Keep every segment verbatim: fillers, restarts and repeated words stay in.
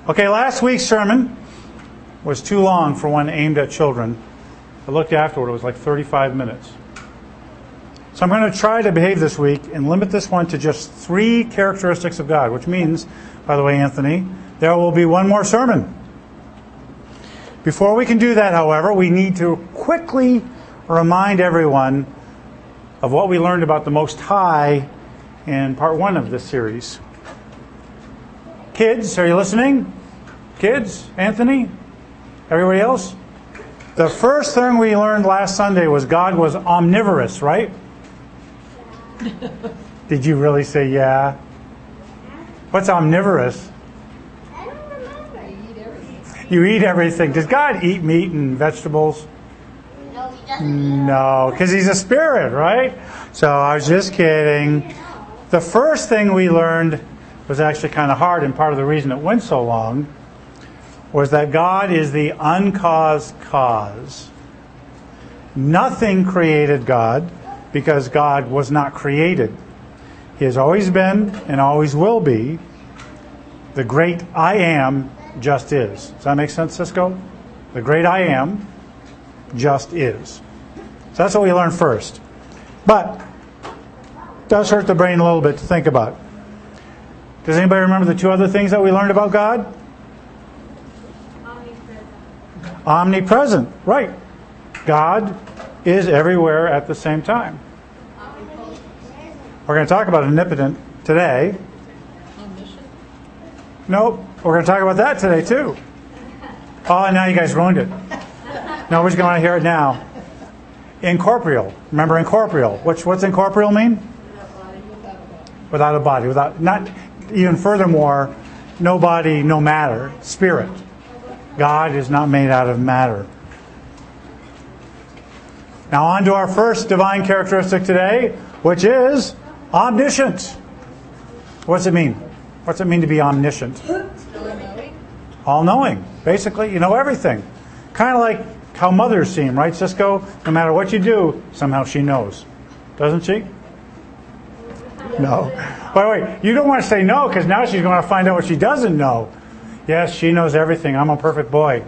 Okay, last week's sermon was too long for one aimed at children. I looked afterward, it was like thirty-five minutes. So I'm going to try to behave this week and limit this one to just three characteristics of God, which means, by the way, Anthony, there will be one more sermon. Before we can do that, however, we need to quickly remind everyone of what we learned about the Most High in part one of this series. Kids, are you listening? Kids, Anthony, everybody else? The first thing we learned last Sunday was God was omnivorous, right? Did you really say yeah? What's omnivorous? I don't remember. You eat everything. You eat everything. Does God eat meat and vegetables? No, he doesn't. No, because He's a spirit, right? So I was just kidding. The first thing we learned was actually kind of hard, and part of the reason it went so long was that God is the uncaused cause. Nothing created God because God was not created. He has always been and always will be the great I Am just is. Does that make sense, Cisco? The great I Am just is. So that's what we learned first. But it does hurt the brain a little bit to think about. Does anybody remember the two other things that we learned about God? Omnipresent. Omnipresent, right. God is everywhere at the same time. Omnipotent. We're going to talk about omnipotent today. Omniscient. Nope, we're going to talk about that today too. Oh, now you guys ruined it. Nobody's going to hear it now. Incorporeal. Remember incorporeal. Which, what's incorporeal mean? Without a body. Without, not even furthermore, no body, no matter. Spirit. God is not made out of matter. Now on to our first divine characteristic today, which is omniscient. What's it mean? What's it mean to be omniscient? All-knowing. All-knowing. Basically, you know everything. Kind of like how mothers seem, right, Cisco? No matter what you do, somehow she knows. Doesn't she? No. Wait, wait. You don't want to say no, because now she's going to find out what she doesn't know. Yes, she knows everything. I'm a perfect boy.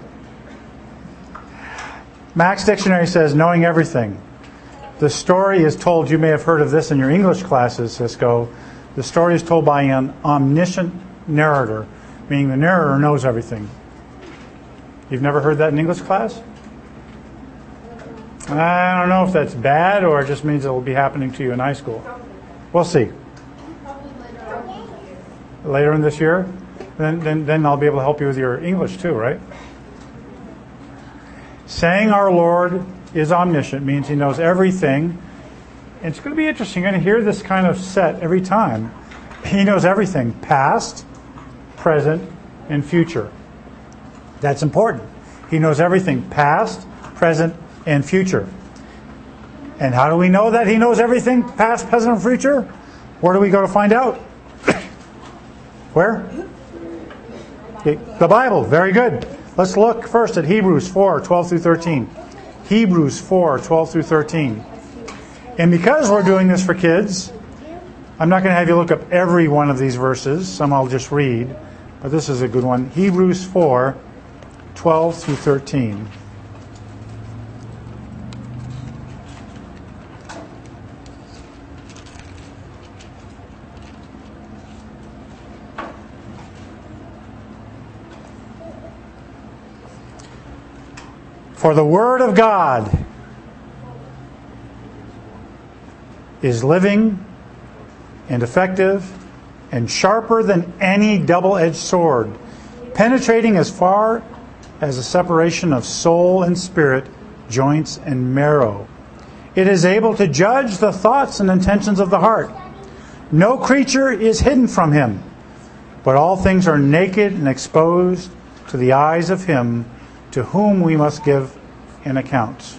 Max Dictionary says, knowing everything. The story is told, you may have heard of this in your English classes, Cisco. The story is told by an omniscient narrator, meaning the narrator knows everything. You've never heard that in English class? I don't know if that's bad or it just means it will be happening to you in high school. We'll see. Later in this year? Then, then, then I'll be able to help you with your English too, right? Saying our Lord is omniscient means He knows everything. And it's going to be interesting. You're going to hear this kind of set every time. He knows everything, past, present, and future. That's important. He knows everything, past, present, and future. And how do we know that He knows everything, past, present, and future? Where do we go to find out? Where? The Bible. Very good. Let's look first at Hebrews four, twelve through thirteen. Hebrews four, twelve through thirteen. And because we're doing this for kids, I'm not going to have you look up every one of these verses. Some I'll just read. But this is a good one. Hebrews four, twelve through thirteen. For the Word of God is living and effective and sharper than any double-edged sword, penetrating as far as the separation of soul and spirit, joints and marrow. It is able to judge the thoughts and intentions of the heart. No creature is hidden from Him, but all things are naked and exposed to the eyes of Him to whom we must give an account.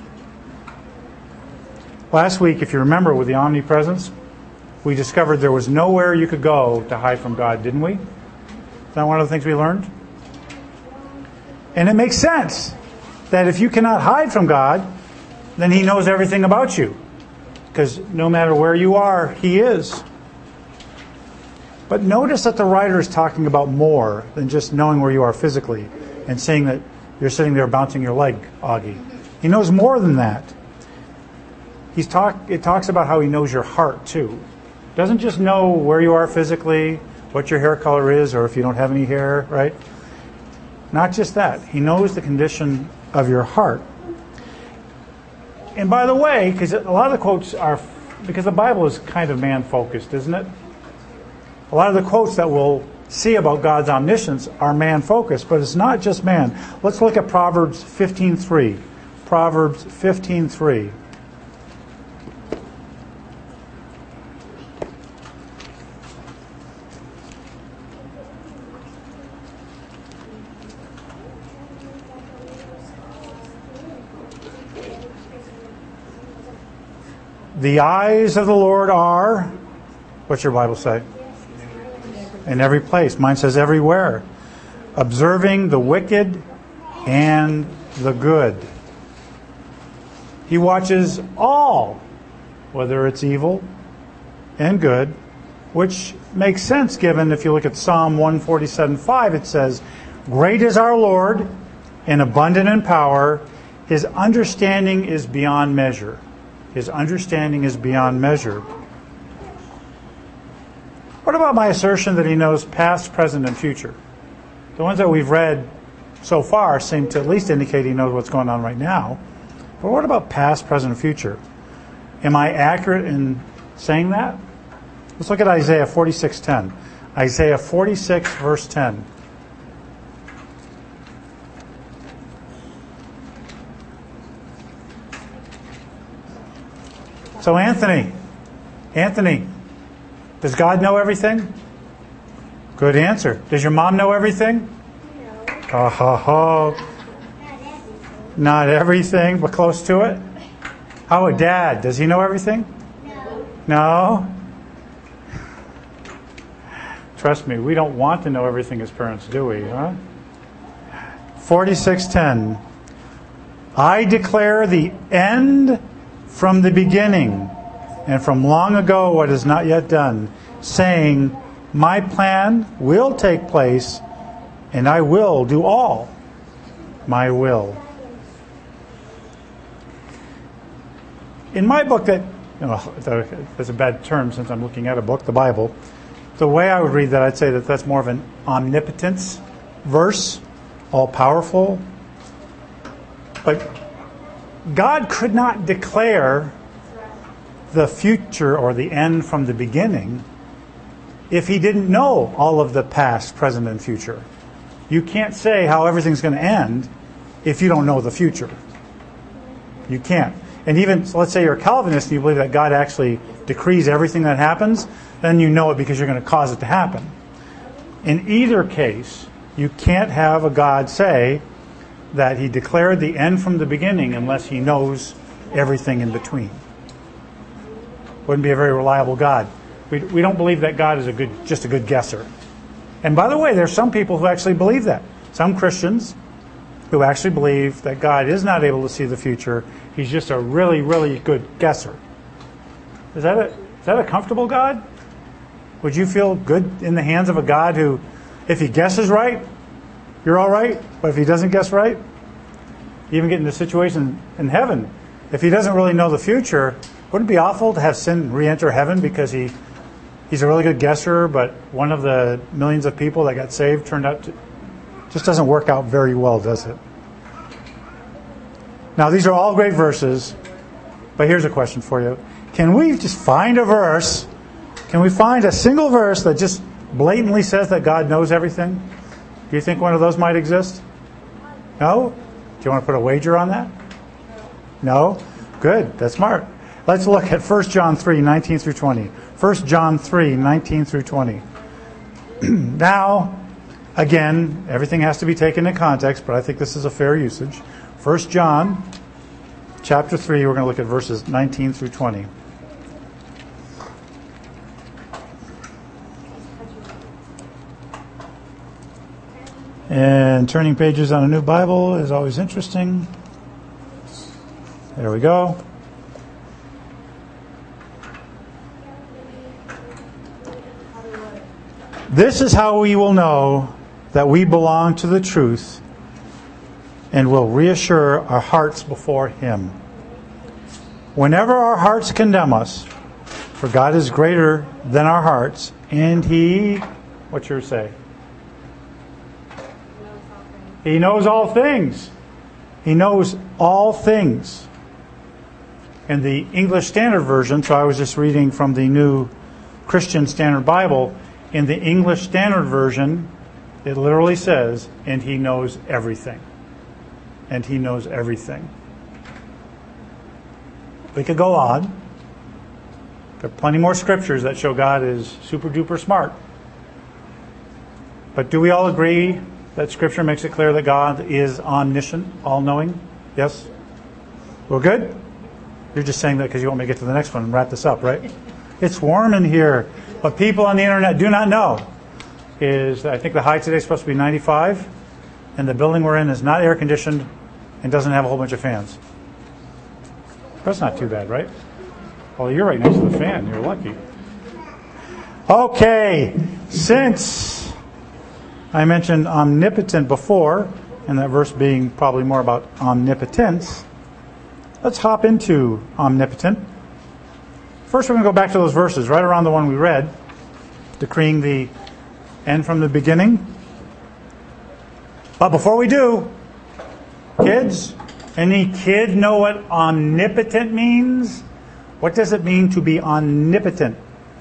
Last week, if you remember, with the omnipresence, we discovered there was nowhere you could go to hide from God, didn't we? Is that one of the things we learned? And it makes sense that if you cannot hide from God, then He knows everything about you. Because no matter where you are, He is. But notice that the writer is talking about more than just knowing where you are physically and saying that you're sitting there bouncing your leg, Augie. He knows more than that. He's talk, it talks about how he knows your heart, too. Doesn't just know where you are physically, what your hair color is, or if you don't have any hair, right? Not just that. He knows the condition of your heart. And by the way, because a lot of the quotes are, because the Bible is kind of man-focused, isn't it? A lot of the quotes that we'll see about God's omniscience are man-focused, but it's not just man. Let's look at Proverbs fifteen three. Proverbs fifteen three. The eyes of the Lord are, what's your Bible say? In every place. Mine says everywhere. Observing the wicked and the good. He watches all, whether it's evil and good, which makes sense given if you look at Psalm one forty-seven five, it says, "Great is our Lord and abundant in power. His understanding is beyond measure." His understanding is beyond measure. What about my assertion that he knows past, present, and future? The ones that we've read so far seem to at least indicate he knows what's going on right now. But what about past, present, and future? Am I accurate in saying that? Let's look at Isaiah forty-six ten. Isaiah forty-six, verse ten. So Anthony, Anthony, does God know everything? Good answer. Does your mom know everything? No. Oh, ho, ho. Not everything, but close to it. How about Dad? Does he know everything? No. No? Trust me, we don't want to know everything as parents, do we? Huh? forty-six ten. I declare the end from the beginning, and from long ago what is not yet done, saying, my plan will take place, and I will do all my will. In my book, that, you know, that's a bad term since I'm looking at a book, the Bible, the way I would read that, I'd say that that's more of an omnipotence verse, all-powerful. But God could not declare the future or the end from the beginning if he didn't know all of the past, present, and future. You can't say how everything's going to end if you don't know the future. You can't. And even, so let's say you're a Calvinist and you believe that God actually decrees everything that happens, then you know it because you're going to cause it to happen. In either case, you can't have a God say that he declared the end from the beginning unless he knows everything in between. Wouldn't be a very reliable God. We, we don't believe that God is a good, just a good guesser. And by the way, there's some people who actually believe that. Some Christians who actually believe that God is not able to see the future. He's just a really, really good guesser. Is that a, is that a comfortable God? Would you feel good in the hands of a God who, if he guesses right, you're all right, but if he doesn't guess right, you even get into a situation in heaven. If he doesn't really know the future, wouldn't it be awful to have sin re-enter heaven because he he's a really good guesser, but one of the millions of people that got saved turned out to... Just doesn't work out very well, does it? Now, these are all great verses, but here's a question for you. Can we just find a verse, can we find a single verse that just blatantly says that God knows everything? Do you think one of those might exist? No? Do you want to put a wager on that? No? Good. That's smart. Let's look at First John three, nineteen through twenty. First John three, nineteen through twenty. Now, again, everything has to be taken in context, but I think this is a fair usage. First John chapter three, we're going to look at verses nineteen through twenty. And turning pages on a new Bible is always interesting. There we go. This is how we will know that we belong to the truth and will reassure our hearts before Him. Whenever our hearts condemn us, for God is greater than our hearts, and He, what's yours say? He knows all things. He knows all things. In the English Standard Version, so I was just reading from the New Christian Standard Bible, in the English Standard Version, it literally says, and He knows everything. And He knows everything. We could go on. There are plenty more scriptures that show God is super duper smart. But do we all agree that Scripture makes it clear that God is omniscient, all-knowing? Yes? We're good? You're just saying that because you want me to get to the next one and wrap this up, right? It's warm in here. What people on the internet do not know is that I think the high today is supposed to be ninety-five, and the building we're in is not air-conditioned and doesn't have a whole bunch of fans. That's not too bad, right? Well, you're right next to the fan. You're lucky. Okay, since I mentioned omnipotent before, and that verse being probably more about omnipotence, let's hop into omnipotent. First, we're going to go back to those verses, right around the one we read, decreeing the end from the beginning. But before we do, kids, any kid know what omnipotent means? What does it mean to be omnipotent?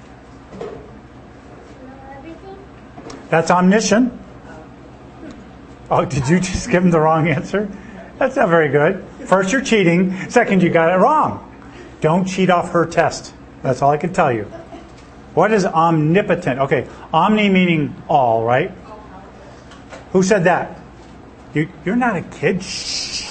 That's omniscient. Oh, did you just give him the wrong answer? That's not very good. First, you're cheating. Second, you got it wrong. Don't cheat off her test. That's all I can tell you. What is omnipotent? Okay, omni meaning all, right? Who said that? You, you're not a kid. Shh.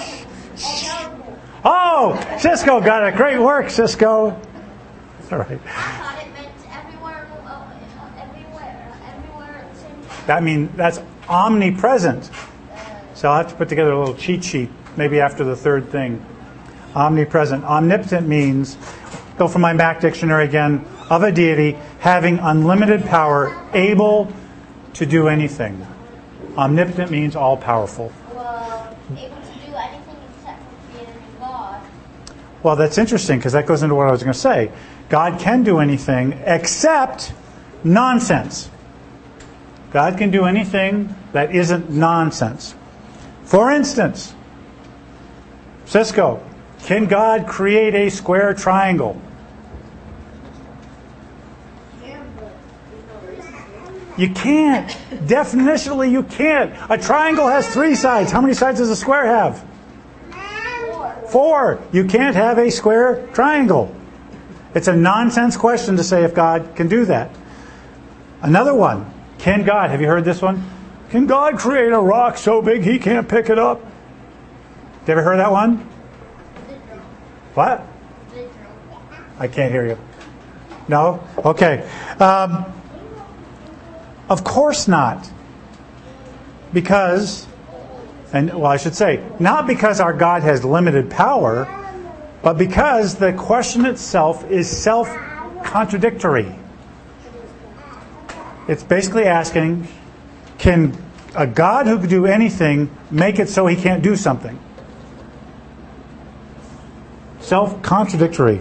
Oh, Cisco got it. Great work, Cisco. All right. I thought it meant everywhere, uh, everywhere, everywhere at the same time. That mean that's omnipresent. So I'll have to put together a little cheat sheet, maybe after the third thing. Omnipresent. Omnipotent means, go from my Mac dictionary again, of a deity having unlimited power, able to do anything. Omnipotent means all-powerful. Well, able to do anything except for creating God. Well, that's interesting because that goes into what I was going to say. God can do anything except nonsense. God can do anything that isn't nonsense. For instance, Cisco, can God create a square triangle? You can't. Definitionally, you can't. A triangle has three sides. How many sides does a square have? Four. You can't have a square triangle. It's a nonsense question to say if God can do that. Another one. Can God, have you heard this one? Can God create a rock so big he can't pick it up? Have you ever heard that one? What? I can't hear you. No? Okay. Um, of course not. Because, and well, I should say, not because our God has limited power, but because the question itself is self-contradictory. It's basically asking, can a God who could do anything make it so he can't do something? Self-contradictory.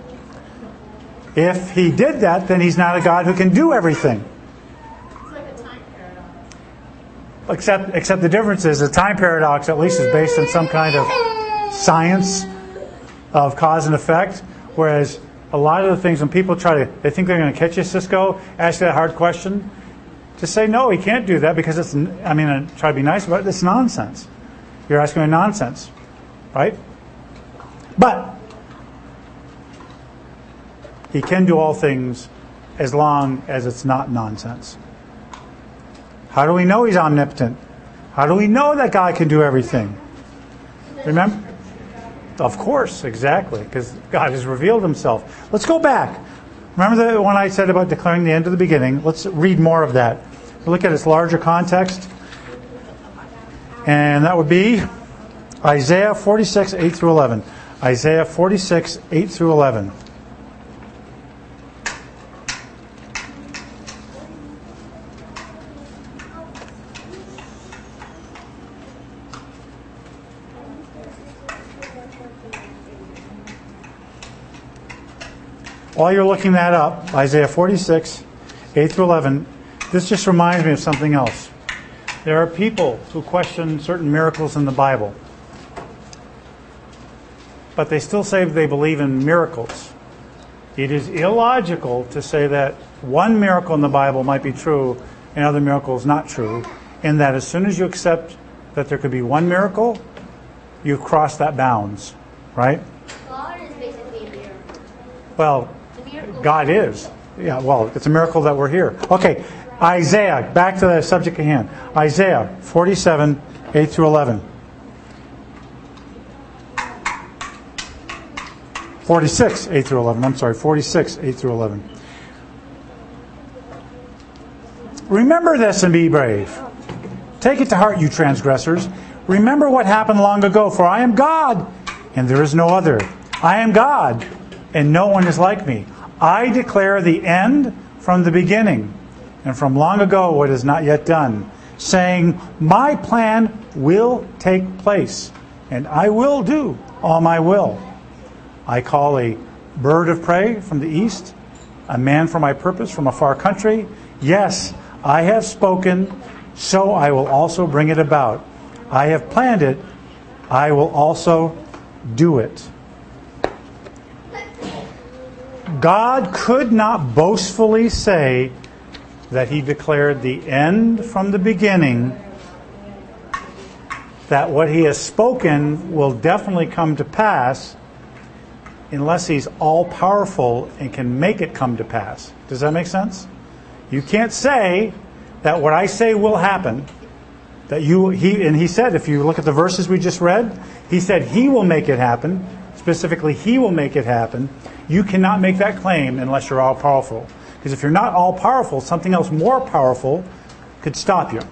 If he did that, then he's not a God who can do everything. It's like a time paradox. Except, except the difference is the time paradox at least is based on some kind of science of cause and effect, whereas a lot of the things when people try to, they think they're going to catch you, Cisco, ask you that hard question, just say, no, he can't do that because it's, I mean, I try to be nice about it, it's nonsense. You're asking me nonsense, right? But he can do all things as long as it's not nonsense. How do we know he's omnipotent? How do we know that God can do everything? Remember? Of course, exactly, because God has revealed himself. Let's go back. Remember the one I said about declaring the end of the beginning? Let's read more of that. Look at its larger context. And that would be Isaiah forty-six, eight through eleven. Isaiah forty-six, eight through eleven. while you're looking that up, Isaiah forty-six, eight through eleven, this just reminds me of something else. There are people who question certain miracles in the Bible, but they still say they believe in miracles. It is illogical to say that one miracle in the Bible might be true and other miracles not true, and that as soon as you accept that there could be one miracle, you've crossed that bounds, right? God is basically a miracle. Well, The miracle God is. Yeah, well, it's a miracle that we're here. Okay, Isaiah, back to the subject at hand. Isaiah forty-seven, eight through eleven. forty-six, eight through eleven. I'm sorry, forty-six, eight through eleven. Remember this and be brave. Take it to heart, you transgressors. Remember what happened long ago, for I am God, and there is no other. I am God, and no one is like me. I declare the end from the beginning, and from long ago what is not yet done, saying, my plan will take place, and I will do all my will. I call a bird of prey from the east, a man for my purpose from a far country. Yes, I have spoken, so I will also bring it about. I have planned it, I will also do it. God could not boastfully say that he declared the end from the beginning, that what he has spoken will definitely come to pass, unless he's all-powerful and can make it come to pass. Does that make sense? You can't say that what I say will happen. That you, he, and he said, if you look at the verses we just read, he said he will make it happen. Specifically, he will make it happen. You cannot make that claim unless you're all-powerful. Because if you're not all-powerful, something else more powerful could stop you.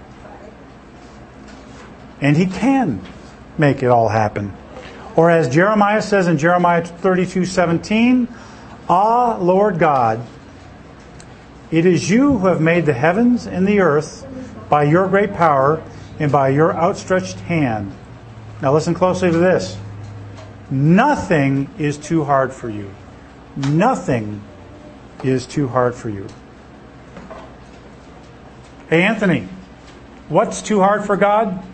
And he can make it all happen. Or as Jeremiah says in Jeremiah thirty-two seventeen, Ah, Lord God, it is you who have made the heavens and the earth by your great power and by your outstretched hand. Now listen closely to this. Nothing is too hard for you. Nothing is too hard for you. Hey, Anthony, what's too hard for God?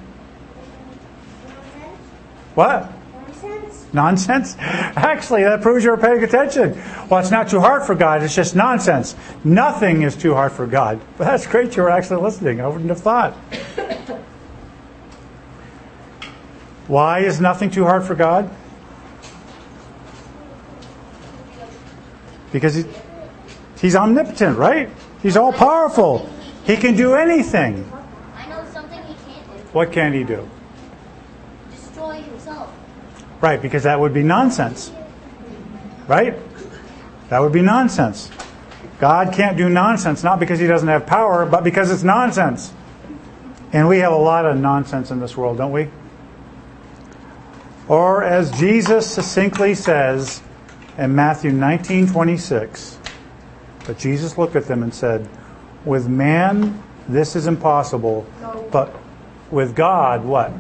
What? Nonsense. Nonsense? Actually, that proves you were paying attention. Well, it's not too hard for God. It's just nonsense. Nothing is too hard for God. But that's great you were actually listening. I wouldn't have thought. Why is nothing too hard for God? Because he, he's omnipotent, right? He's all-powerful. He can do anything. I know something he can't do. What can he do? Destroy himself. Right, because that would be nonsense. Right? That would be nonsense. God can't do nonsense, not because he doesn't have power, but because it's nonsense. And we have a lot of nonsense in this world, don't we? Or as Jesus succinctly says in Matthew nineteen twenty-six, but Jesus looked at them and said, with man this is impossible, but with God, what?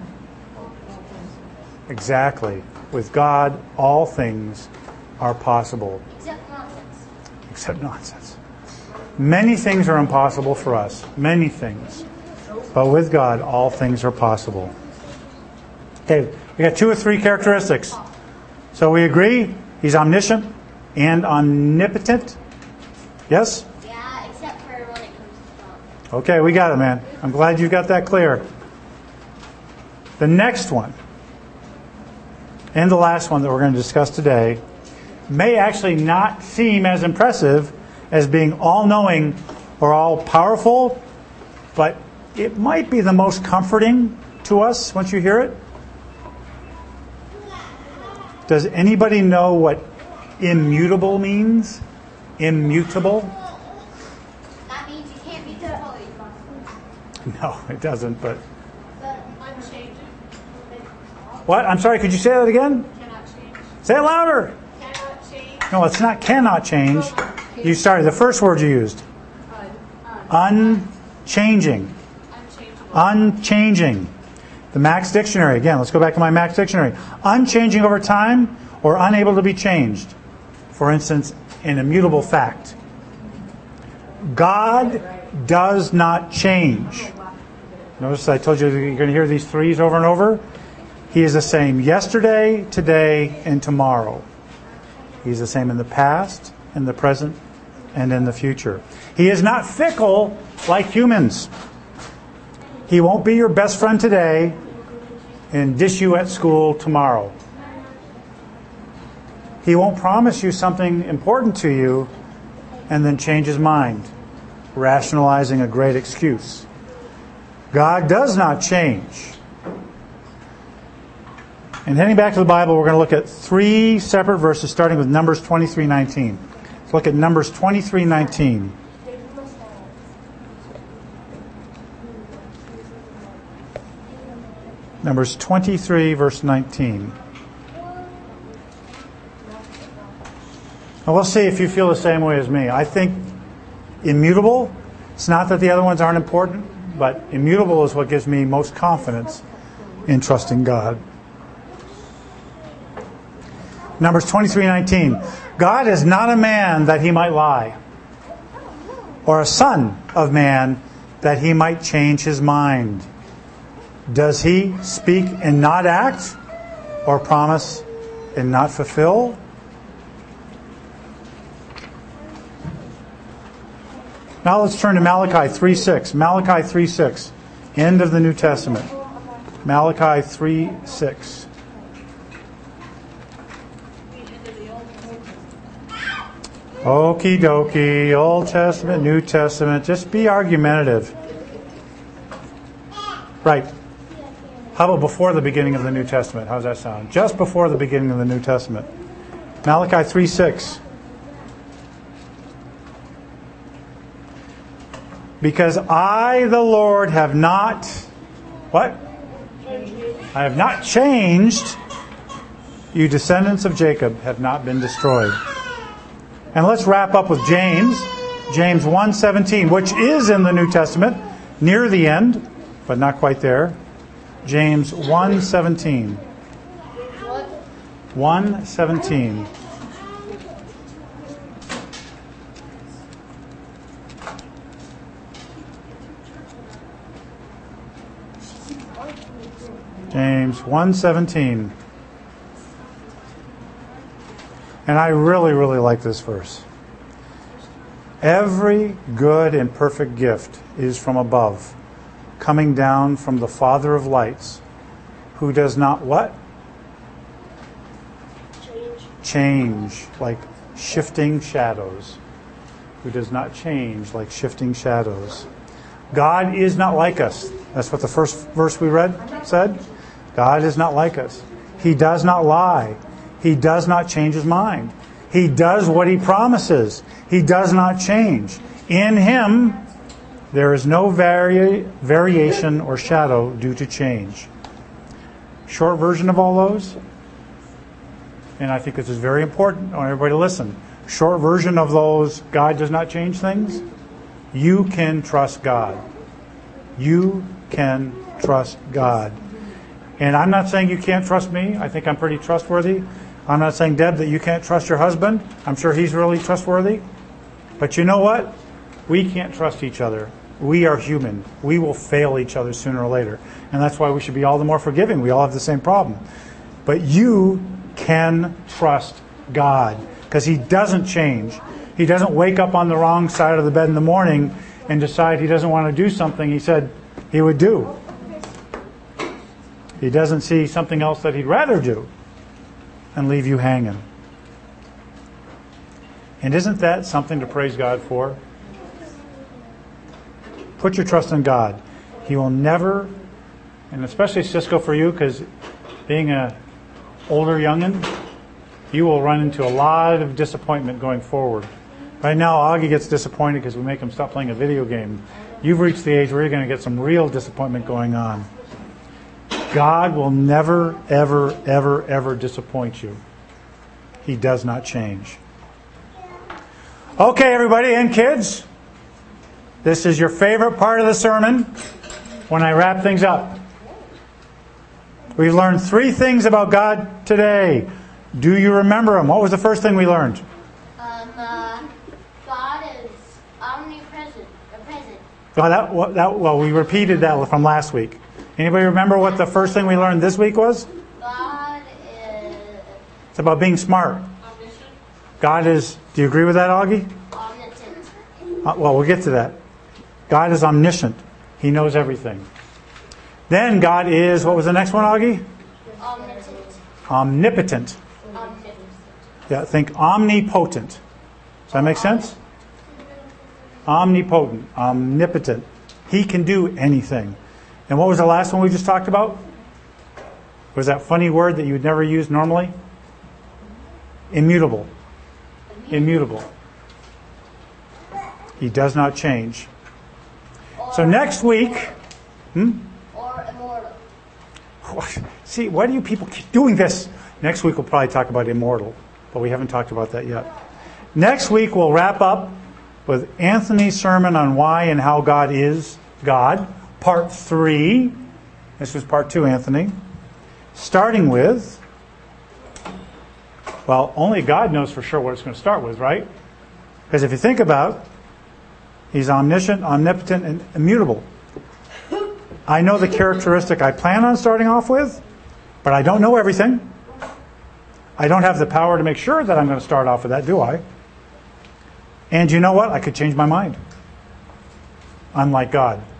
Exactly. With God, all things are possible. Except nonsense. Except nonsense. Many things are impossible for us. Many things. But with God, all things are possible. Okay, we got two or three characteristics. So we agree he's omniscient and omnipotent. Yes? Yeah, except for when it comes to God. Okay, we got it, man. I'm glad you got that clear. The next one, and the last one that we're going to discuss today, may actually not seem as impressive as being all-knowing or all-powerful, but it might be the most comforting to us once you hear it. Does anybody know what immutable means? Immutable? That means you can't be destroyed. No, it doesn't, but... Unchanging. What? I'm sorry, could you say that again? Cannot change. Say it louder. Cannot change. No, it's not cannot change. You started, the first word you used. Unchanging. Unchangeable. Unchanging. The Max Dictionary. Again, let's go back to my Max Dictionary. Unchanging over time or unable to be changed. For instance, an immutable fact. God does not change. Notice I told you you're going to hear these threes over and over. He is the same yesterday, today, and tomorrow. He's the same in the past, in the present, and in the future. He is not fickle like humans. He won't be your best friend today and dish you at school tomorrow. He won't promise you something important to you and then change his mind, rationalizing a great excuse. God does not change. And heading back to the Bible, we're going to look at three separate verses, starting with Numbers twenty-three nineteen. Let's look at Numbers twenty-three nineteen. Numbers twenty-three, verse nineteen. Now we'll see if you feel the same way as me. I think immutable, it's not that the other ones aren't important, but immutable is what gives me most confidence in trusting God. Numbers twenty-three nineteen. God is not a man that he might lie, or a son of man that he might change his mind. Does he speak and not act, or promise and not fulfill? Now let's turn to Malachi three six. Malachi three six. End of the New Testament. Malachi three six. Okie dokie. Old Testament, New Testament. Just be argumentative. Right. How about before the beginning of the New Testament? How's that sound? Just before the beginning of the New Testament. Malachi three six. Because I, the Lord, have not... What? I have not changed. You descendants of Jacob have not been destroyed. And let's wrap up with James. James one seventeen, which is in the New Testament, near the end, but not quite there. James one seventeen. one seventeen. James one seventeen. And I really, really like this verse. Every good and perfect gift is from above, coming down from the Father of lights, who does not what? Change. Change, like shifting shadows. Who does not change like shifting shadows. God is not like us. That's what the first verse we read said. God is not like us. He does not lie. He does not change his mind. He does what he promises. He does not change. In him, there is no vari- variation or shadow due to change. Short version of all those, and I think this is very important. I want everybody to listen. Short version of those, God does not change things. You can trust God. You can trust God. And I'm not saying you can't trust me. I think I'm pretty trustworthy. I'm not saying, Deb, that you can't trust your husband. I'm sure he's really trustworthy. But you know what? We can't trust each other. We are human. We will fail each other sooner or later. And that's why we should be all the more forgiving. We all have the same problem. But you can trust God because he doesn't change. He doesn't wake up on the wrong side of the bed in the morning and decide he doesn't want to do something he said he would do. He doesn't see something else that he'd rather do and leave you hanging. And isn't that something to praise God for? Put your trust in God. He will never, and especially Cisco for you, because being a older youngin, you will run into a lot of disappointment going forward. Right now, Augie gets disappointed because we make him stop playing a video game. You've reached the age where you're going to get some real disappointment going on. God will never, ever, ever, ever disappoint you. He does not change. Okay, everybody and kids, this is your favorite part of the sermon when I wrap things up. We've learned three things about God today. Do you remember them? What was the first thing we learned? Um, uh, Well, that, well, that, well, we repeated that from last week. Anybody remember what the first thing we learned this week was? God is It's about being smart. Omniscient. God is, do you agree with that, Augie? omnipotent. Uh, well, we'll get to that. God is omniscient. He knows everything. Then God is, what was the next one, Augie? Omnipotent. Omnipotent. Omnipotent. Yeah, think omnipotent. Does that make sense? Omnipotent, omnipotent. He can do anything. And what was the last one we just talked about? Was that funny word that you would never use normally? Immutable. Immutable. He does not change. So next week, hmm? Or immortal. See, why do you people keep doing this? Next week we'll probably talk about immortal, but we haven't talked about that yet. Next week we'll wrap up with Anthony's sermon on why and how God is God, part three. This was part two, Anthony. Starting with, well, only God knows for sure what it's going to start with, right? Because if you think about it, He's omniscient, omnipotent, and immutable. I know the characteristic I plan on starting off with, but I don't know everything. I don't have the power to make sure that I'm going to start off with that, do I? And you know what? I could change my mind. Unlike God.